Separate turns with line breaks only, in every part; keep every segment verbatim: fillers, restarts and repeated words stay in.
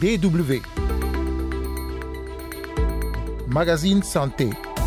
D W. Magazine Santé.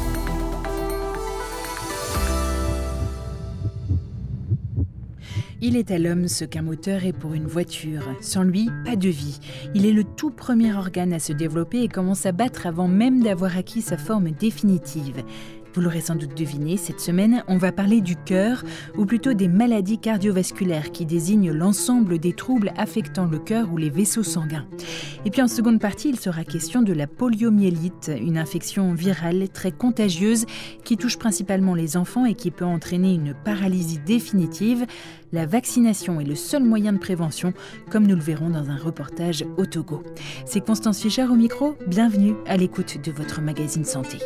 Il est à l'homme ce qu'un moteur est pour une voiture. Sans lui, pas de vie. Il est le tout premier organe à se développer et commence à battre avant même d'avoir acquis sa forme définitive. Vous l'aurez sans doute deviné, cette semaine, on va parler du cœur, ou plutôt des maladies cardiovasculaires qui désignent l'ensemble des troubles affectant le cœur ou les vaisseaux sanguins. Et puis en seconde partie, il sera question de la poliomyélite, une infection virale très contagieuse qui touche principalement les enfants et qui peut entraîner une paralysie définitive. La vaccination est le seul moyen de prévention, comme nous le verrons dans un reportage au Togo. C'est Constance Fischer au micro, bienvenue à l'écoute de votre magazine Santé.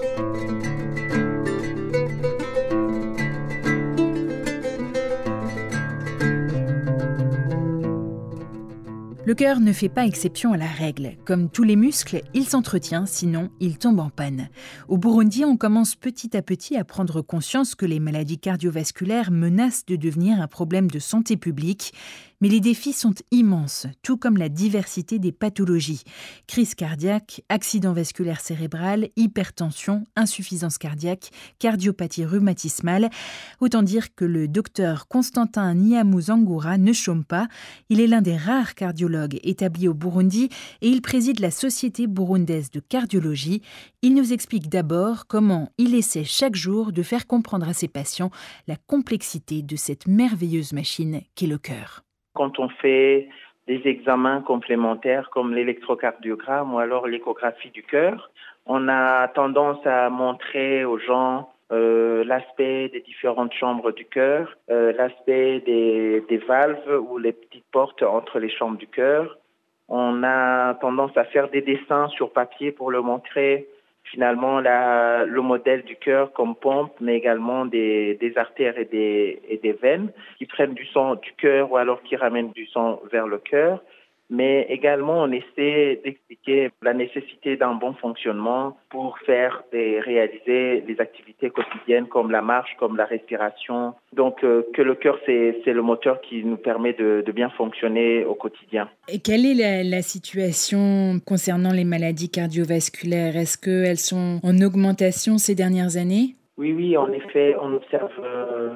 Le cœur ne fait pas exception à la règle. Comme tous les muscles, il s'entretient, sinon il tombe en panne. Au Burundi, on commence petit à petit à prendre conscience que les maladies cardiovasculaires menacent de devenir un problème de santé publique. Mais les défis sont immenses, tout comme la diversité des pathologies. Crise cardiaque, accident vasculaire cérébral, hypertension, insuffisance cardiaque, cardiopathie rhumatismale. Autant dire que le docteur Constantin Nyamuzangura ne chôme pas. Il est l'un des rares cardiologues établis au Burundi et il préside la Société burundaise de cardiologie. Il nous explique d'abord comment il essaie chaque jour de faire comprendre à ses patients la complexité de cette merveilleuse machine qu'est le cœur.
Quand on fait des examens complémentaires comme l'électrocardiogramme ou alors l'échographie du cœur, on a tendance à montrer aux gens euh, l'aspect des différentes chambres du cœur, euh, l'aspect des, des valves ou les petites portes entre les chambres du cœur. On a tendance à faire des dessins sur papier pour le montrer. Finalement, la, le modèle du cœur comme pompe, mais également des, des artères et des, et des veines qui prennent du sang du cœur ou alors qui ramènent du sang vers le cœur. Mais également, on essaie d'expliquer la nécessité d'un bon fonctionnement pour faire et réaliser les activités quotidiennes comme la marche, comme la respiration. Donc, euh, que le cœur, c'est, c'est le moteur qui nous permet de, de bien fonctionner au quotidien.
Et quelle est la, la situation concernant les maladies cardiovasculaires ? Est-ce qu'elles sont en augmentation ces dernières années ?
Oui, oui, en effet, on observe euh,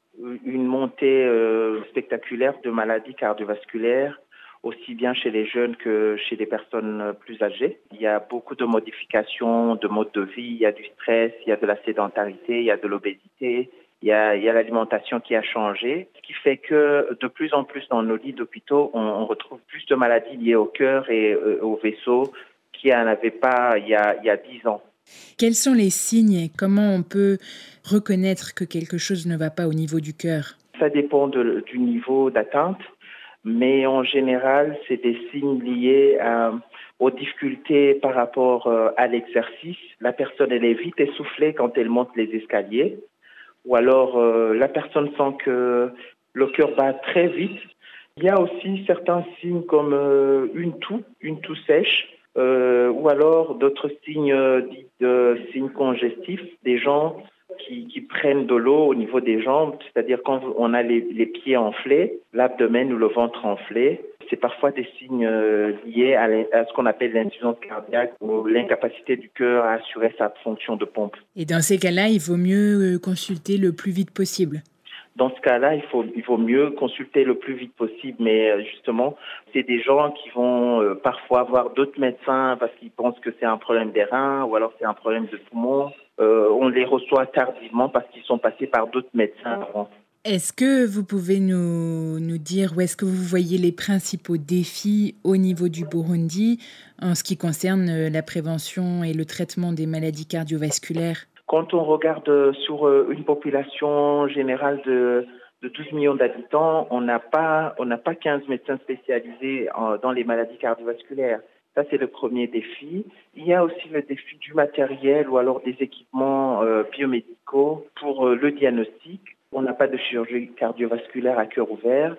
une montée euh, spectaculaire de maladies cardiovasculaires, aussi bien chez les jeunes que chez les personnes plus âgées. Il y a beaucoup de modifications de mode de vie, il y a du stress, il y a de la sédentarité, il y a de l'obésité, il y a, il y a l'alimentation qui a changé, ce qui fait que de plus en plus dans nos lits d'hôpitaux, on, on retrouve plus de maladies liées au cœur et euh, aux vaisseaux qu'il n'y en avait pas il y a, il y a dix ans.
Quels sont les signes et comment on peut reconnaître que quelque chose ne va pas au niveau du cœur ?
Ça dépend de, du niveau d'atteinte. Mais en général, c'est des signes liés à, aux difficultés par rapport euh, à l'exercice. La personne, elle est vite essoufflée quand elle monte les escaliers. Ou alors, euh, la personne sent que le cœur bat très vite. Il y a aussi certains signes comme euh, une toux, une toux sèche, euh, ou alors d'autres signes euh, dits de signes congestifs, des gens Qui, qui prennent de l'eau au niveau des jambes, c'est-à-dire quand on a les, les pieds enflés, l'abdomen ou le ventre enflé. C'est parfois des signes euh, liés à, à ce qu'on appelle l'insuffisance cardiaque ou l'incapacité du cœur à assurer sa fonction de pompe.
Et dans ces cas-là, il vaut mieux consulter le plus vite possible.
Dans ce cas-là, il faut, il vaut mieux consulter le plus vite possible. Mais justement, c'est des gens qui vont euh, parfois voir d'autres médecins parce qu'ils pensent que c'est un problème des reins ou alors c'est un problème de poumon. Euh, on les reçoit tardivement parce qu'ils sont passés par d'autres médecins avant.
Est-ce que vous pouvez nous, nous dire où est-ce que vous voyez les principaux défis au niveau du Burundi en ce qui concerne la prévention et le traitement des maladies cardiovasculaires ?
Quand on regarde sur une population générale de, de douze millions d'habitants, on n'a pas, on n'a pas quinze médecins spécialisés en, dans les maladies cardiovasculaires. Ça, c'est le premier défi. Il y a aussi le défi du matériel ou alors des équipements euh, biomédicaux pour euh, le diagnostic. On n'a pas de chirurgie cardiovasculaire à cœur ouvert.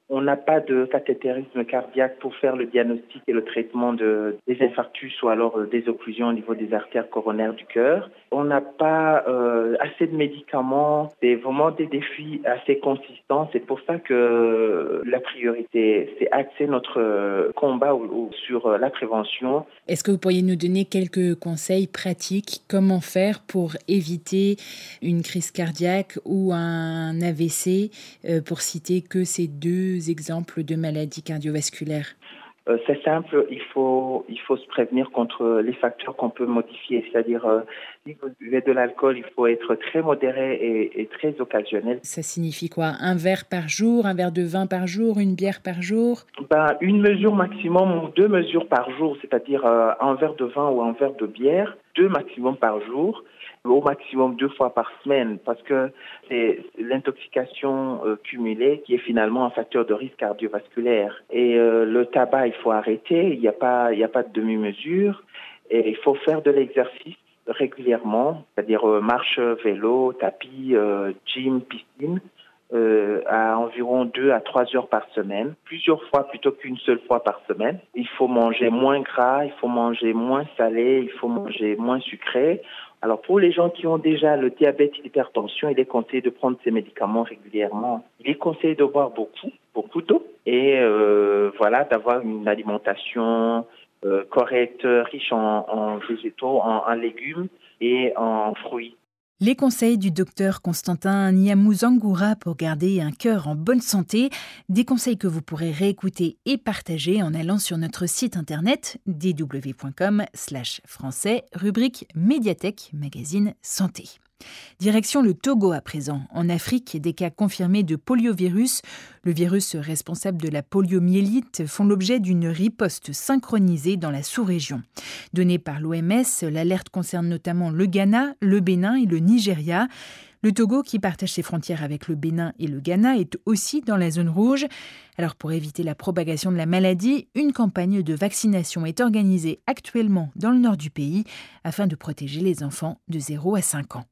On n'a pas de cathétérisme cardiaque pour faire le diagnostic et le traitement de, des infarctus ou alors des occlusions au niveau des artères coronaires du cœur. On n'a pas euh, assez de médicaments. C'est vraiment des défis assez consistants. C'est pour ça que la priorité, c'est axer notre combat ou, ou sur la prévention.
Est-ce que vous pourriez nous donner quelques conseils pratiques? Comment faire pour éviter une crise cardiaque ou un A V C, euh, pour citer que ces deux exemples de maladies cardiovasculaires?
Euh, c'est simple, il faut il faut se prévenir contre les facteurs qu'on peut modifier, c'est-à-dire euh, si vous buvez de l'alcool, il faut être très modéré et, et très occasionnel.
Ça signifie quoi? Un verre par jour, un verre de vin par jour, une bière par jour?
Ben, une mesure maximum ou deux mesures par jour, c'est-à-dire euh, un verre de vin ou un verre de bière, deux maximum par jour. Au maximum deux fois par semaine, parce que c'est l'intoxication euh, cumulée qui est finalement un facteur de risque cardiovasculaire. Et euh, le tabac, il faut arrêter, il n'y a pas, il n'y a pas de demi-mesure, et il faut faire de l'exercice régulièrement, c'est-à-dire euh, marche, vélo, tapis, euh, gym, piscine, euh, à environ deux à trois heures par semaine, plusieurs fois plutôt qu'une seule fois par semaine. Il faut manger moins gras, il faut manger moins salé, il faut manger moins sucré. Alors, pour les gens qui ont déjà le diabète et l'hypertension, il est conseillé de prendre ces médicaments régulièrement. Il est conseillé de boire beaucoup, beaucoup d'eau et euh, voilà, d'avoir une alimentation euh, correcte, riche en, en végétaux, en, en légumes et en fruits.
Les conseils du docteur Constantin Nyamuzangura pour garder un cœur en bonne santé, des conseils que vous pourrez réécouter et partager en allant sur notre site internet d w point com slash français, rubrique médiathèque, magazine santé. Direction le Togo à présent. En Afrique, des cas confirmés de poliovirus, le virus responsable de la poliomyélite, font l'objet d'une riposte synchronisée dans la sous-région. Donnée par l'O M S, l'alerte concerne notamment le Ghana, le Bénin et le Nigeria. Le Togo, qui partage ses frontières avec le Bénin et le Ghana, est aussi dans la zone rouge. Alors pour éviter la propagation de la maladie, une campagne de vaccination est organisée actuellement dans le nord du pays afin de protéger les enfants de zéro à cinq ans.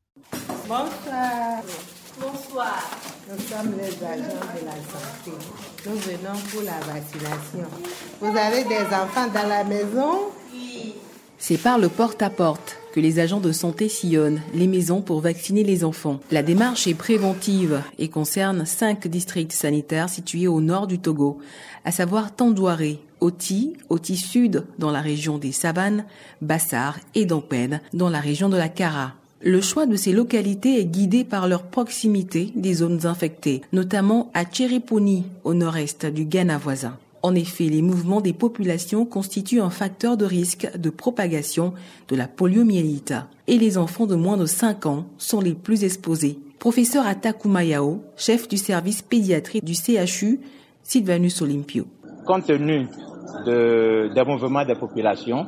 Bonsoir. Bonsoir. Nous sommes les agents de la santé. Nous venons pour la vaccination. Vous avez des enfants dans la maison?
Oui. C'est par le porte-à-porte que les agents de santé sillonnent les maisons pour vacciner les enfants. La démarche est préventive et concerne cinq districts sanitaires situés au nord du Togo, à savoir Tandouaré, Oti, Oti Sud dans la région des Savanes, Bassar et Dampène dans la région de la Kara. Le choix de ces localités est guidé par leur proximité des zones infectées, notamment à Tchéréponi, au nord-est du Ghana voisin. En effet, les mouvements des populations constituent un facteur de risque de propagation de la poliomyélite. Et les enfants de moins de cinq ans sont les plus exposés. Professeur Atakumayao, chef du service pédiatrie du C H U, Sylvanus Olympio.
Compte tenu de, des mouvements des populations,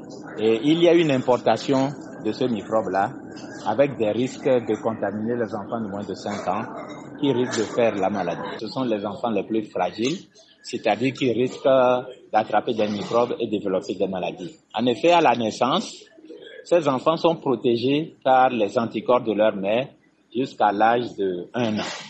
et il y a une importation de ce microbe-là, avec des risques de contaminer les enfants de moins de cinq ans qui risquent de faire la maladie. Ce sont les enfants les plus fragiles, c'est-à-dire qui risquent d'attraper des microbes et développer des maladies. En effet, à la naissance, ces enfants sont protégés par les anticorps de leur mère jusqu'à l'âge de un an.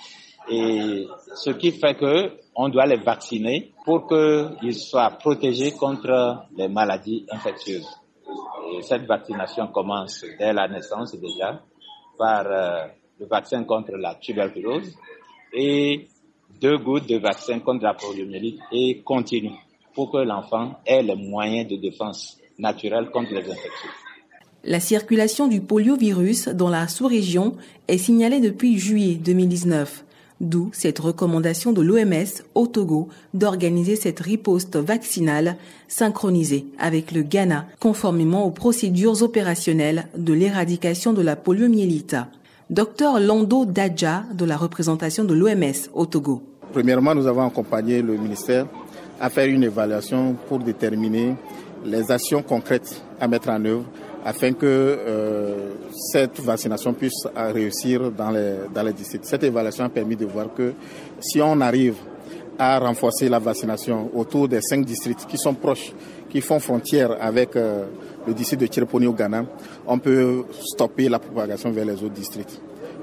Et ce qui fait que on doit les vacciner pour qu'ils soient protégés contre les maladies infectieuses. Et cette vaccination commence dès la naissance déjà par euh, le vaccin contre la tuberculose et deux gouttes de vaccin contre la poliomyélite et continue pour que l'enfant ait les moyens de défense naturelle contre les infections.
La circulation du poliovirus dans la sous-région est signalée depuis juillet deux mille dix-neuf. D'où cette recommandation de l'O M S au Togo d'organiser cette riposte vaccinale synchronisée avec le Ghana, conformément aux procédures opérationnelles de l'éradication de la poliomyélite. Docteur Lando Dadja, de la représentation de l'O M S au Togo.
Premièrement, nous avons accompagné le ministère à faire une évaluation pour déterminer les actions concrètes à mettre en œuvre afin que euh, cette vaccination puisse réussir dans les, dans les districts. Cette évaluation a permis de voir que si on arrive à renforcer la vaccination autour des cinq districts qui sont proches, qui font frontière avec euh, le district de Tchéréponi au Ghana, on peut stopper la propagation vers les autres districts.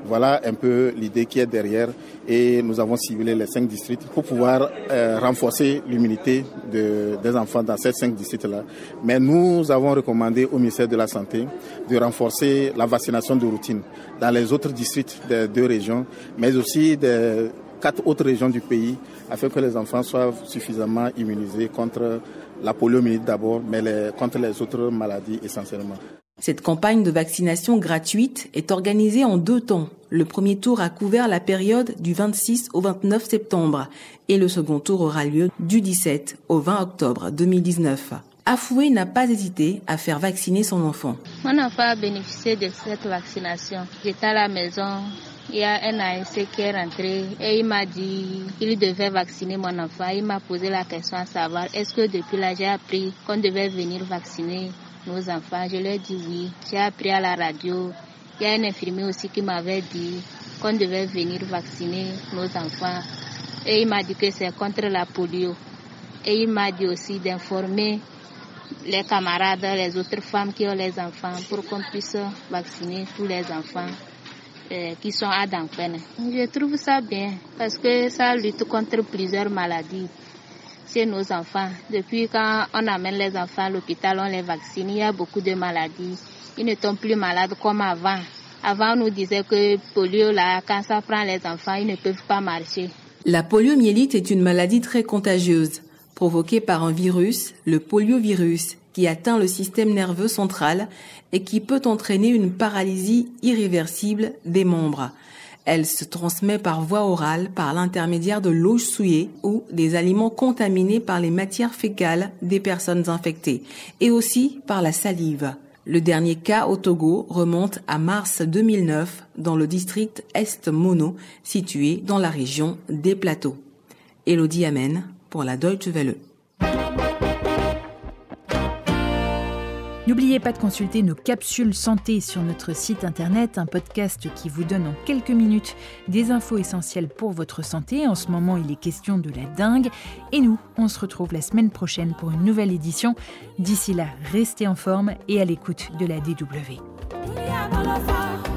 Voilà un peu l'idée qui est derrière et nous avons ciblé les cinq districts pour pouvoir euh, renforcer l'immunité de, des enfants dans ces cinq districts-là. Mais nous avons recommandé au ministère de la Santé de renforcer la vaccination de routine dans les autres districts des deux régions, mais aussi des quatre autres régions du pays, afin que les enfants soient suffisamment immunisés contre la poliomyélite d'abord, mais les, contre les autres maladies essentiellement.
Cette campagne de vaccination gratuite est organisée en deux temps. Le premier tour a couvert la période du vingt-six au vingt-neuf septembre et le second tour aura lieu du dix-sept au vingt octobre deux mille dix-neuf. Afoué n'a pas hésité à faire vacciner son enfant.
Mon enfant a bénéficié de cette vaccination. J'étais à la maison, il y a un A S C qui est rentré et il m'a dit qu'il devait vacciner mon enfant. Il m'a posé la question à savoir est-ce que depuis là j'ai appris qu'on devait venir vacciner nos enfants. Je lui ai dit oui. J'ai appris à la radio. Il y a un infirmier aussi qui m'avait dit qu'on devait venir vacciner nos enfants. Et il m'a dit que c'est contre la polio. Et il m'a dit aussi d'informer les camarades, les autres femmes qui ont les enfants pour qu'on puisse vacciner tous les enfants euh, qui sont à Dankpene. Je trouve ça bien parce que ça lutte contre plusieurs maladies chez nos enfants. Depuis quand on amène les enfants à l'hôpital, on les vaccine. Il y a beaucoup de maladies. Ils ne tombent plus malades comme avant. Avant, on nous disait que polio, là, quand ça prend les enfants, ils ne peuvent pas marcher.
La poliomyélite est une maladie très contagieuse, provoquée par un virus, le poliovirus, qui atteint le système nerveux central et qui peut entraîner une paralysie irréversible des membres. Elle se transmet par voie orale par l'intermédiaire de l'eau souillée ou des aliments contaminés par les matières fécales des personnes infectées et aussi par la salive. Le dernier cas au Togo remonte à mars deux mille neuf dans le district Est Mono, situé dans la région des Plateaux. Elodie Amen pour la Deutsche Welle.
N'oubliez pas de consulter nos capsules santé sur notre site internet, un podcast qui vous donne en quelques minutes des infos essentielles pour votre santé. En ce moment, il est question de la dengue. Et nous, on se retrouve la semaine prochaine pour une nouvelle édition. D'ici là, restez en forme et à l'écoute de la D W.